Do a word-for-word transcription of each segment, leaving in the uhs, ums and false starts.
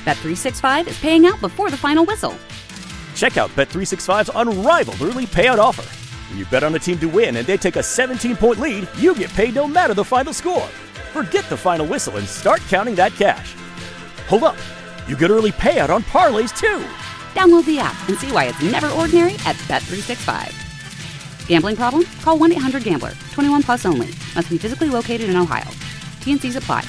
Bet three sixty-five is paying out before the final whistle. Check out Bet three sixty-five's unrivaled early payout offer. When you bet on a team to win and they take a seventeen-point lead, you get paid no matter the final score. Forget the final whistle and start counting that cash. Hold up. You get early payout on parlays, too. Download the app and see why it's never ordinary at Bet three sixty-five. Gambling problem? Call one eight hundred gambler. twenty-one plus only. Must be physically located in Ohio. T N Cs apply.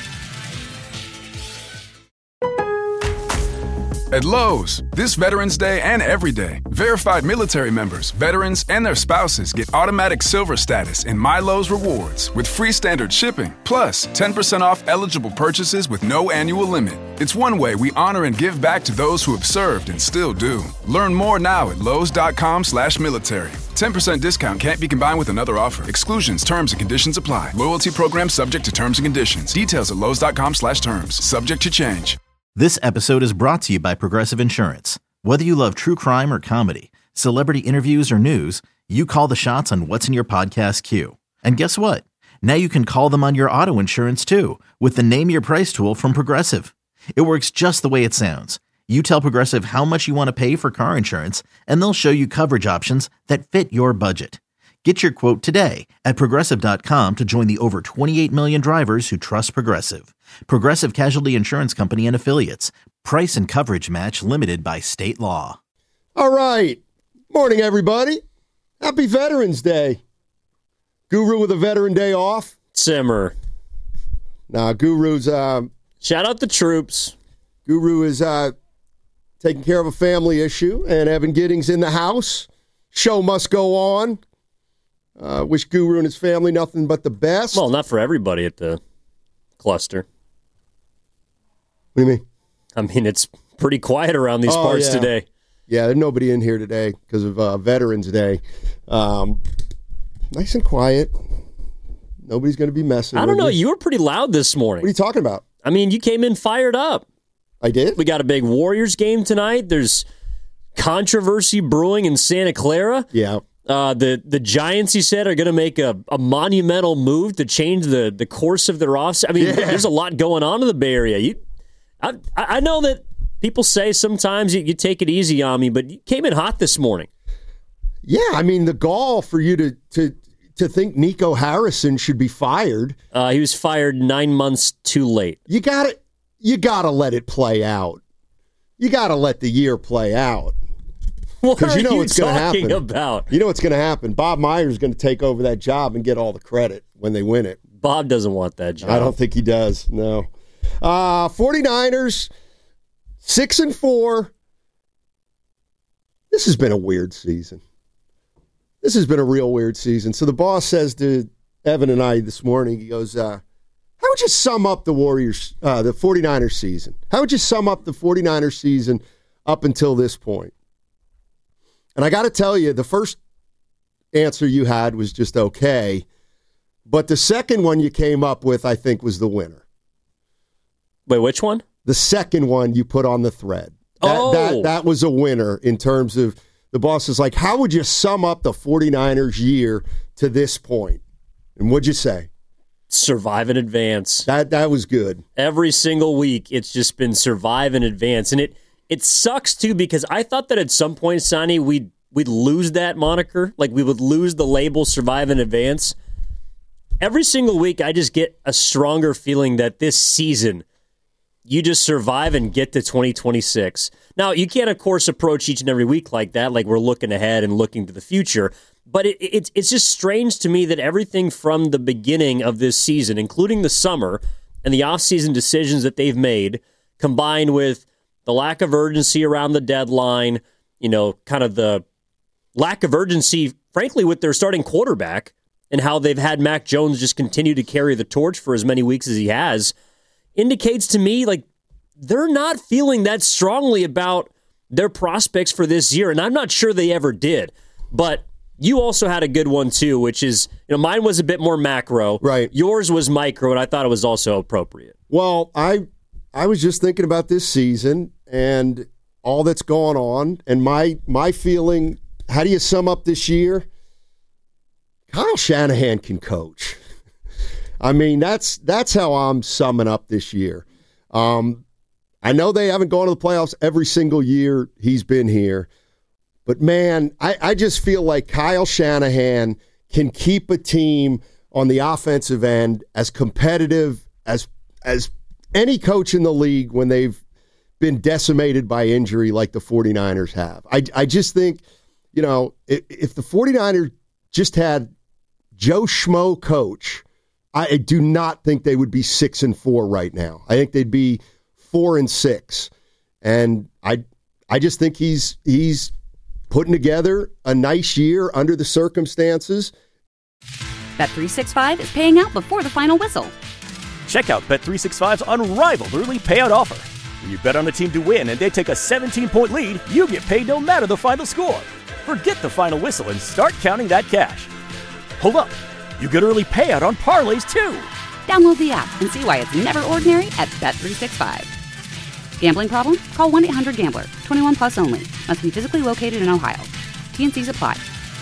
At Lowe's, this Veterans Day and every day, verified military members, veterans, and their spouses get automatic silver status in My Lowe's Rewards with free standard shipping, plus ten percent off eligible purchases with no annual limit. It's one way we honor and give back to those who have served and still do. Learn more now at lowes.com slash military. ten percent discount can't be combined with another offer. Exclusions, terms, and conditions apply. Loyalty program subject to terms and conditions. Details at lowes.com slash terms. Subject to change. This episode is brought to you by Progressive Insurance. Whether you love true crime or comedy, celebrity interviews or news, you call the shots on what's in your podcast queue. And guess what? Now you can call them on your auto insurance too with the Name Your Price tool from Progressive. It works just the way it sounds. You tell Progressive how much you want to pay for car insurance, and they'll show you coverage options that fit your budget. Get your quote today at Progressive dot com to join the over twenty-eight million drivers who trust Progressive. Progressive Casualty Insurance Company and Affiliates. Price and coverage match limited by state law. All right. Morning, everybody. Happy Veterans Day. Guru with a Veteran Day off. Simmer. Nah, Guru's... Uh, Shout out the troops. Guru is uh, taking care of a family issue, and Evan Giddings in the house. Show must go on. Uh, wish Guru and his family nothing but the best. Well, not for everybody at the cluster. What do you mean? I mean, it's pretty quiet around these oh, parts yeah. today. Yeah, there's nobody in here today because of uh, Veterans Day. Um, nice and quiet. Nobody's going to be messing I don't with know. you. You were pretty loud this morning. What are you talking about? I mean, you came in fired up. I did? We got a big Warriors game tonight. There's controversy brewing in Santa Clara. Yeah. Uh, the the Giants, he said, are going to make a, a monumental move to change the, the course of their offseason. I mean, Yeah. there's a lot going on in the Bay Area. You, I, I know that people say sometimes you, you take it easy on me, but you came in hot this morning. Yeah, I mean, the gall for you to to to think Nico Harrison should be fired. Uh, he was fired nine months too late. You got to you got to let it play out. You got to let the year play out. What are you know you what's gonna talking happen. about? You know what's going to happen. Bob Myers is going to take over that job and get all the credit when they win it. Bob doesn't want that job. I don't think he does, no. Uh, 49ers, six and four. This has been a weird season. This has been a real weird season. So the boss says to Evan and I this morning, he goes, uh, how would you sum up the Warriors, uh, the 49ers season? How would you sum up the 49ers season up until this point? And I got to tell you, the first answer you had was just okay. But the second one you came up with, I think, was the winner. Wait, which one? The second one you put on the thread. That, oh. that, that was a winner in terms of the boss is like, how would you sum up the 49ers year to this point? And what'd you say? Survive in advance. That that was good. Every single week, it's just been survive in advance. And it it sucks, too, because I thought that at some point, Sonny, we'd, we'd lose that moniker. Like, we would lose the label survive in advance. Every single week, I just get a stronger feeling that this season, you just survive and get to twenty twenty-six. Now, you can't, of course, approach each and every week like that, like we're looking ahead and looking to the future. But it, it, it's just strange to me that everything from the beginning of this season, including the summer and the offseason decisions that they've made, combined with the lack of urgency around the deadline, you know, kind of the lack of urgency, frankly, with their starting quarterback and how they've had Mac Jones just continue to carry the torch for as many weeks as he has, indicates to me like they're not feeling that strongly about their prospects for this year. And I'm not sure they ever did. But you also had a good one, too, which is, you know, mine was a bit more macro. Right. Yours was micro, and I thought it was also appropriate. Well, I I was just thinking about this season and all that's going on. And my my feeling, how do you sum up this year? Kyle Shanahan can coach. I mean, that's that's how I'm summing up this year. Um, I know they haven't gone to the playoffs every single year he's been here, but man, I, I just feel like Kyle Shanahan can keep a team on the offensive end as competitive as as any coach in the league when they've been decimated by injury like the 49ers have. I, I just think, you know, if, if the 49ers just had Joe Schmo coach, I do not think they would be six and four right now. I think they'd be four and six. And I I just think he's he's putting together a nice year under the circumstances. Bet three sixty-five is paying out before the final whistle. Check out Bet three sixty-five's unrivaled early payout offer. When you bet on a team to win and they take a seventeen-point lead, you get paid no matter the final score. Forget the final whistle and start counting that cash. Hold up. You get early payout on parlays, too. Download the app and see why it's never ordinary at Bet three sixty-five. Gambling problem? Call one eight hundred gambler. twenty-one plus only. Must be physically located in Ohio. T and C's apply.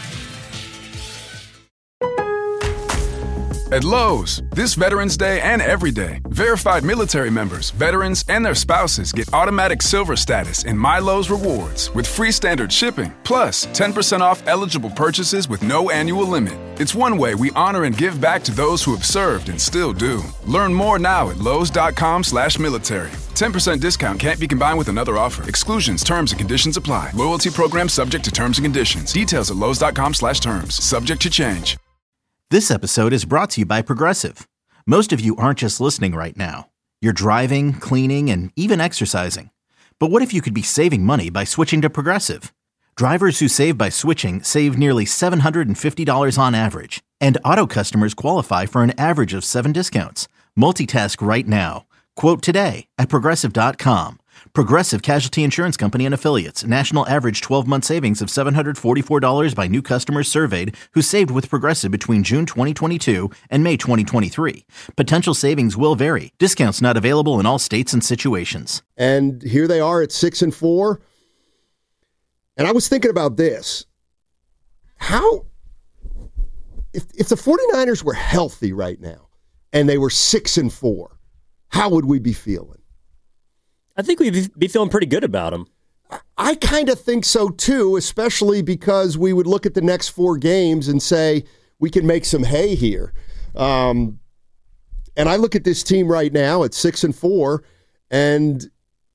At Lowe's, this Veterans Day and every day, verified military members, veterans, and their spouses get automatic silver status in My Lowe's Rewards with free standard shipping, plus ten percent off eligible purchases with no annual limit. It's one way we honor and give back to those who have served and still do. Learn more now at lowes.com slash military. ten percent discount can't be combined with another offer. Exclusions, terms, and conditions apply. Loyalty program subject to terms and conditions. Details at lowes.com slash terms. Subject to change. This episode is brought to you by Progressive. Most of you aren't just listening right now. You're driving, cleaning, and even exercising. But what if you could be saving money by switching to Progressive? Drivers who save by switching save nearly seven hundred fifty dollars on average. And auto customers qualify for an average of seven discounts. Multitask right now. Quote today at Progressive dot com. Progressive Casualty Insurance Company and Affiliates. National average twelve-month savings of seven hundred forty-four dollars by new customers surveyed who saved with Progressive between June twenty twenty-two and May twenty twenty-three. Potential savings will vary. Discounts not available in all states and situations. And here they are at six and four. And I was thinking about this. How, if, if the 49ers were healthy right now and they were six and four, how would we be feeling? I think we'd be feeling pretty good about them. I kind of think so, too, especially because we would look at the next four games and say, we can make some hay here. Um, and I look at this team right now at six and four, and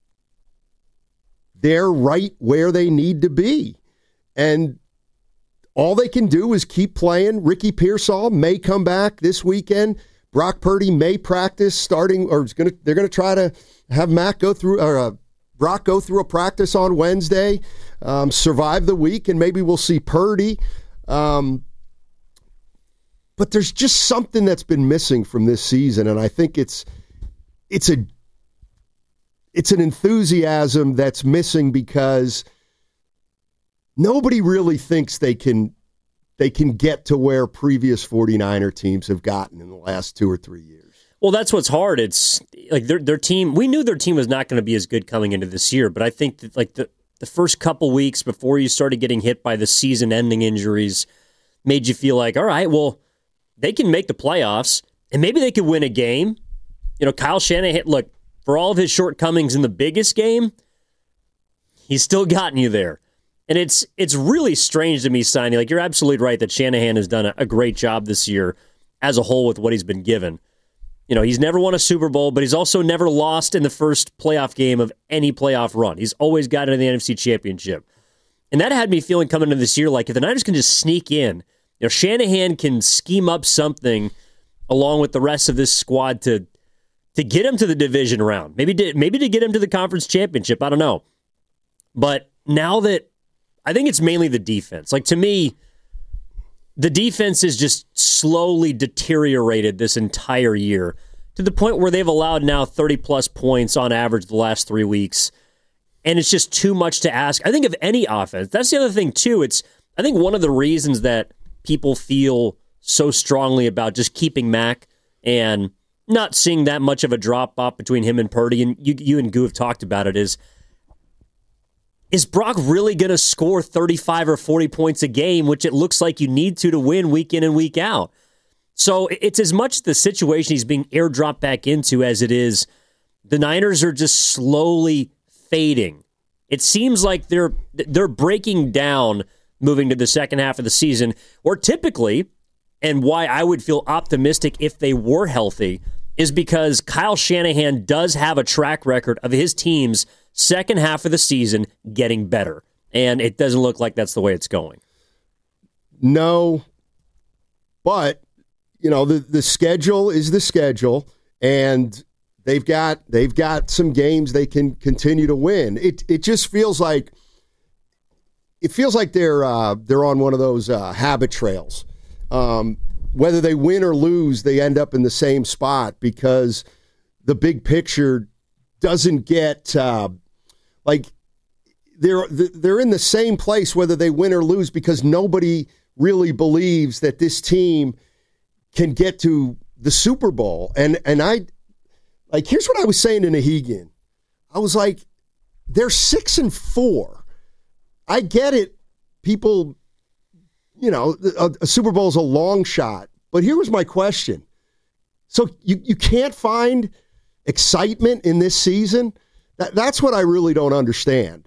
they're right where they need to be. And all they can do is keep playing. Ricky Pearsall may come back this weekend. Brock Purdy may practice starting, or is gonna, they're going to try to have Mac go through, or uh, Brock go through a practice on Wednesday, um, survive the week, and maybe we'll see Purdy. Um, but there's just something that's been missing from this season, and I think it's it's a it's an enthusiasm that's missing because nobody really thinks they can. They can get to where previous 49er teams have gotten in the last two or three years. Well, that's what's hard. It's like their their team. We knew their team was not going to be as good coming into this year, but I think that like the, the first couple weeks before you started getting hit by the season-ending injuries made you feel like, all right, well, they can make the playoffs and maybe they could win a game. You know, Kyle Shanahan, look, for all of his shortcomings in the biggest game, he's still gotten you there. And it's it's really strange to me, Steiny. Like, you're absolutely right that Shanahan has done a, a great job this year as a whole with what he's been given. You know, he's never won a Super Bowl, but he's also never lost in the first playoff game of any playoff run. He's always got into the N F C Championship. And that had me feeling coming into this year like if the Niners can just sneak in, you know, Shanahan can scheme up something along with the rest of this squad to to get him to the division round. Maybe to, maybe to get him to the conference championship. I don't know. But now that I think it's mainly the defense. Like, to me, the defense is just slowly deteriorated this entire year to the point where they've allowed now thirty-plus points on average the last three weeks, and it's just too much to ask. I think of any offense. That's the other thing, too. It's I think one of the reasons that people feel so strongly about just keeping Mac and not seeing that much of a drop-off between him and Purdy, and you, you and Goo have talked about it, is Is Brock really going to score thirty-five or forty points a game, which it looks like you need to to win week in and week out? So it's as much the situation he's being airdropped back into as it is the Niners are just slowly fading. It seems like they're they're breaking down moving to the second half of the season, or typically, and why I would feel optimistic if they were healthy, is because Kyle Shanahan does have a track record of his team's second half of the season getting better. And it doesn't look like that's the way it's going. No, but, you know, the, the schedule is the schedule, and they've got they've got some games they can continue to win. It it just feels like it feels like they're uh, they're on one of those uh, habit trails. Um, whether they win or lose, they end up in the same spot because the big picture doesn't get uh, like they're they're in the same place whether they win or lose because nobody really believes that this team can get to the Super Bowl. And and I like here's what I was saying to Nahegan. I was like, they're six and four. I get it. People, you know, a, a Super Bowl is a long shot. But here was my question. So you, you can't find excitement in this season? That, that's what I really don't understand.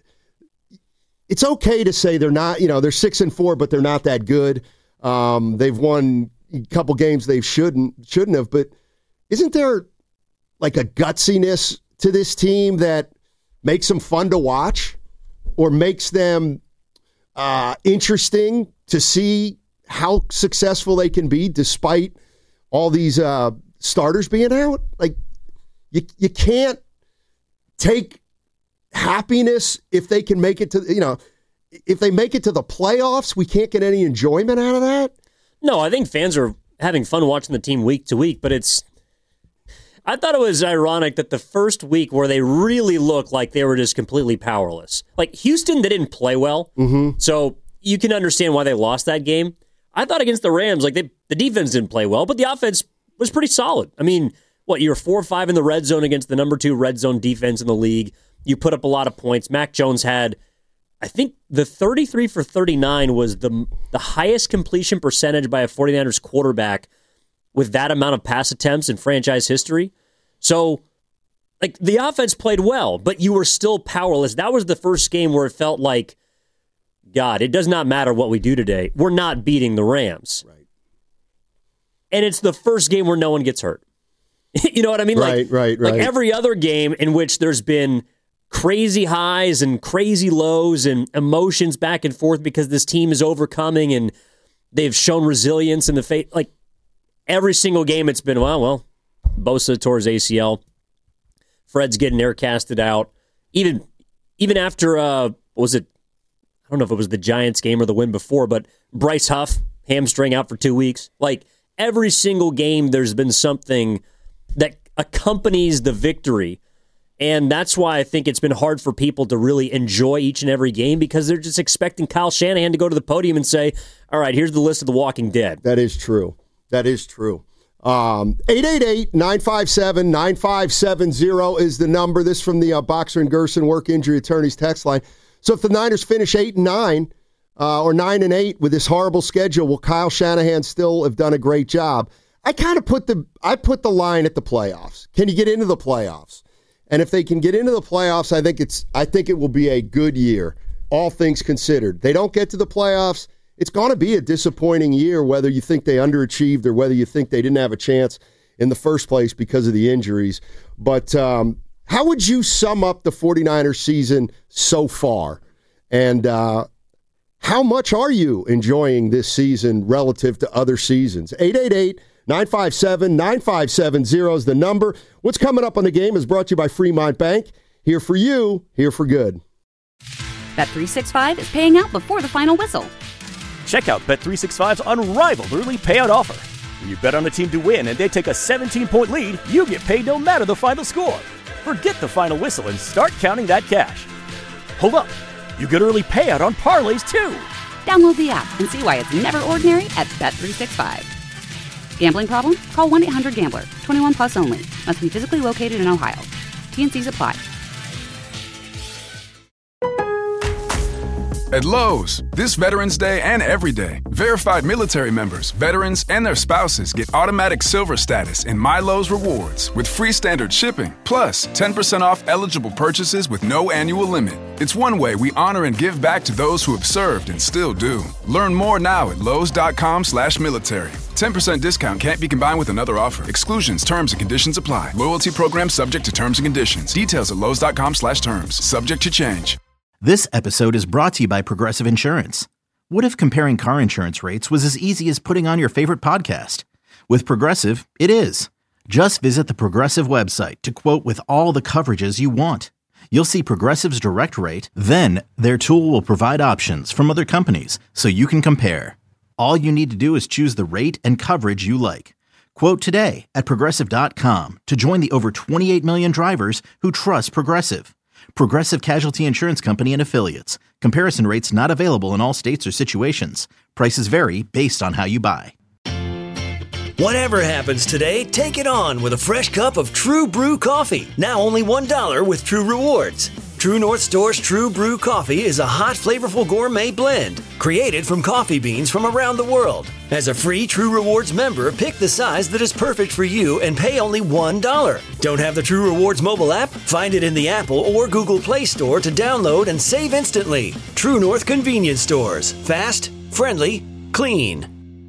It's okay to say they're not, you know, they're six and four, but they're not that good. Um, they've won a couple games they shouldn't shouldn't have. But isn't there like a gutsiness to this team that makes them fun to watch or makes them uh, interesting to see how successful they can be despite all these uh, starters being out? Like you you can't take happiness if they can make it to, you know, if they make it to the playoffs, we can't get any enjoyment out of that? No, I think fans are having fun watching the team week to week, but it's, I thought it was ironic that the first week where they really looked like they were just completely powerless. Like Houston, they didn't play well, mm-hmm. so you can understand why they lost that game. I thought against the Rams, like they, the defense didn't play well, but the offense was pretty solid. I mean, what, you were four or five in the red zone against the number two red zone defense in the league. You put up a lot of points. Mac Jones had, I think, the thirty-three for thirty-nine was the the highest completion percentage by a 49ers quarterback with that amount of pass attempts in franchise history. So, like, the offense played well, but you were still powerless. That was the first game where it felt like, God, it does not matter what we do today. We're not beating the Rams. Right. And it's the first game where no one gets hurt. You know what I mean? Right, like, right, right. Like every other game in which there's been crazy highs and crazy lows and emotions back and forth because this team is overcoming and they've shown resilience in the face. Like every single game it's been, well, well, Bosa tore his A C L. Fred's getting air casted out. Even even after, uh, what was it? I don't know if it was the Giants game or the win before, but Bryce Huff, hamstring out for two weeks. Like every single game there's been something that accompanies the victory. And that's why I think it's been hard for people to really enjoy each and every game because they're just expecting Kyle Shanahan to go to the podium and say, all right, here's the list of the Walking Dead. That is true. That is true. Um, eight eight eight, nine five seven, nine five seven zero is the number. This from the uh, Boxer and Gerson Work Injury Attorneys text line. So if the Niners finish eight and nine uh, or nine and eight with this horrible schedule, will Kyle Shanahan still have done a great job? I kind of put the I put the line at the playoffs. Can you get into the playoffs? And if they can get into the playoffs, I think it's I think it will be a good year, all things considered. They don't get to the playoffs, it's going to be a disappointing year, whether you think they underachieved or whether you think they didn't have a chance in the first place because of the injuries. But um, how would you sum up the 49ers season so far? And uh, how much are you enjoying this season relative to other seasons? eight eight eight, nine five seven, nine five seven zero is the number. What's coming up on the game is brought to you by Fremont Bank. Here for you, here for good. Bet three sixty-five is paying out before the final whistle. Check out Bet three sixty-five's unrivaled early payout offer. When you bet on a team to win and they take a seventeen-point lead, you get paid no matter the final score. Forget the final whistle and start counting that cash. Hold up. You get early payout on parlays, too. Download the app and see why it's never ordinary at Bet three sixty-five. Gambling problem? Call one eight hundred gambler. twenty-one plus only. Must be physically located in Ohio. T and C's apply. At Lowe's, this Veterans Day and every day, verified military members, veterans, and their spouses get automatic silver status in My Lowe's Rewards with free standard shipping, plus ten percent off eligible purchases with no annual limit. It's one way we honor and give back to those who have served and still do. Learn more now at lowes.com slash military. ten percent discount can't be combined with another offer. Exclusions, terms, and conditions apply. Loyalty program subject to terms and conditions. Details at lowes.com slash terms. Subject to change. This episode is brought to you by Progressive Insurance. What if comparing car insurance rates was as easy as putting on your favorite podcast? With Progressive, it is. Just visit the Progressive website to quote with all the coverages you want. You'll see Progressive's direct rate, then their tool will provide options from other companies so you can compare. All you need to do is choose the rate and coverage you like. Quote today at progressive dot com to join the over twenty-eight million drivers who trust Progressive. Progressive Casualty Insurance Company and Affiliates. Comparison rates not available in all states or situations. Prices vary based on how you buy. Whatever happens today, take it on with a fresh cup of True Brew coffee. Now only one dollar with True Rewards. True North Store's True Brew coffee is a hot, flavorful gourmet blend created from coffee beans from around the world. As a free True Rewards member, pick the size that is perfect for you and pay only one dollar. Don't have the True Rewards mobile app? Find it in the Apple or Google Play Store to download and save instantly. True North Convenience Stores. Fast, friendly, clean.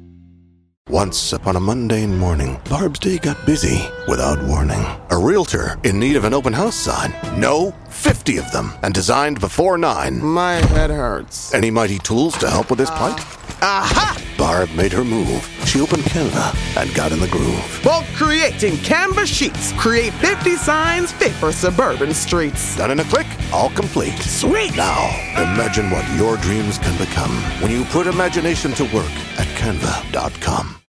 Once upon a mundane morning, Barb's day got busy without warning. A realtor in need of an open house sign. No, fifty of them, and designed before nine. My head hurts. Any mighty tools to help with this plight? Aha! Barb made her move. She opened Canva and got in the groove. Bulk creating Canva sheets. Create fifty signs fit for suburban streets. Done in a click, all complete. Sweet! Now, imagine what your dreams can become when you put imagination to work at canva dot com.